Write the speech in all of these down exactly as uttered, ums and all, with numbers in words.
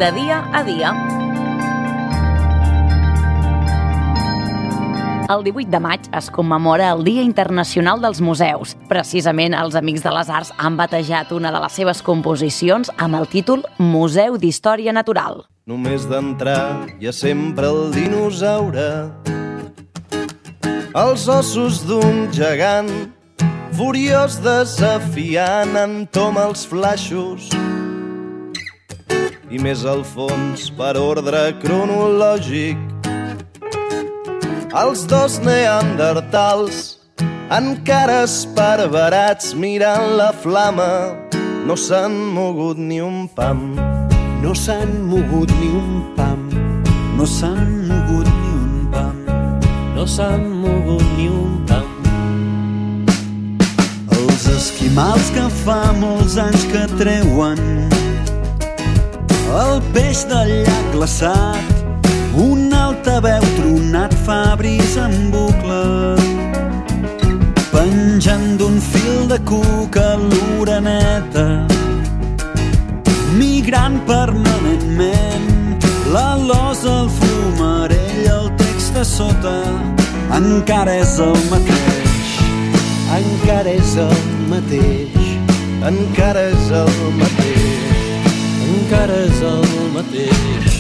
de dia a dia. El divuit de maig es commemora el Dia Internacional dels Museus. Precisament, els Amics de les Arts han batejat una de les seves composicions amb el títol Museu d'Història Natural. Només d'entrar hi ha sempre el dinosaure, els ossos d'un gegant, furiós desafiant, entoma els flaixos. I més al fons, per ordre cronològic, els dos neandertals, encara esparverats mirant la flama, no s'han mogut ni un pam. No s'han mogut ni un pam. No s'han mogut ni un pam. No s'han mogut ni un pam. Els esquimals que fa molts anys que treuen el peix del llac glaçat, un altaveu tronat fa brisa en bucle, penjant d'un fil de cuca l'oreneta, migrant permanentment, la losa, el fumarell, el text de sota, encara és el mateix, encara és el mateix, encara és el mateix, encara és el mateix.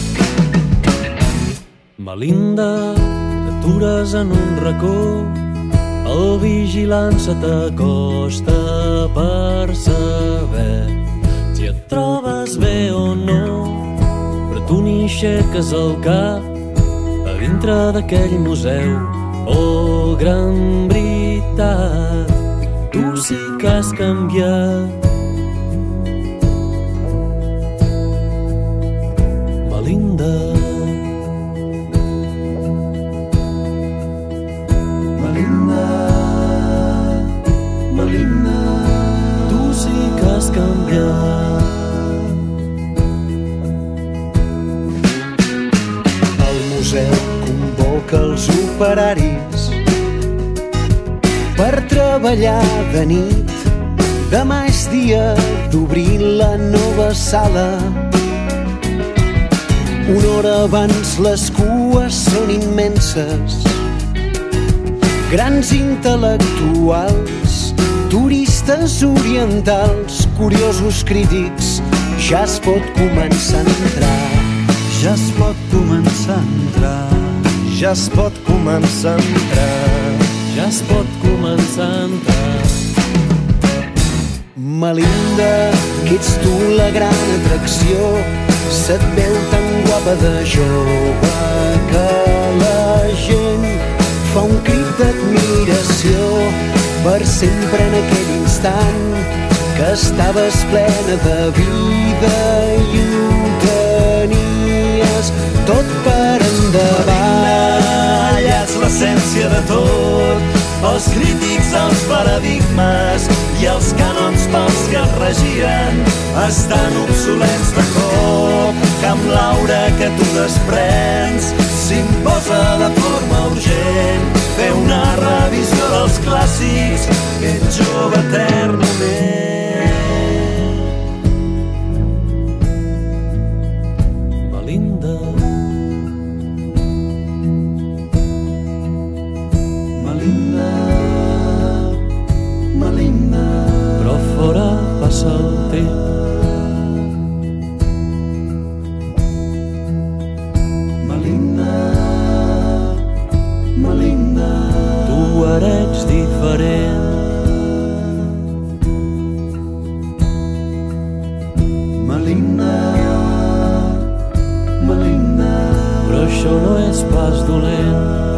Melinda, t'atures en un racó, el vigilant se t'acosta per saber si et trobes bé o no, però tu ni aixeques el cap a dintre d'aquell museu. Oh, gran veritat, tu sí que has canviat. Melinda, Melinda, Melinda, tu sí que has canviat. El museu convoca els operaris per treballar de nit. Demà és dia d'obrir la nova sala. Una hora abans les cues són immenses. Grans intel·lectuals, turistes orientals, curiosos crítics, ja es pot començar a entrar. Ja es pot començar a entrar. Ja es pot començar a entrar. Ja es pot començar a entrar. Melinda, que ets tu la gran atracció, se't veu tan guapa de jove que la gent fa un crit d'admiració per sempre en aquell instant que estaves plena de vida i ho tenies tot per endavant. Allà és l'essència de tot, els crítics, els paradigmes i els cànons pels que es regien estan obsolets de cop, que amb l'aura que tu desprens s'imposa de forma urgent fer una revisió dels clàssics, que ets jove eternament. Melinda, Melinda, Melinda, però fora passa el temps. Melinda, Melinda, Tu ara ets diferent. Melinda, Melinda, Però això no és pas dolent.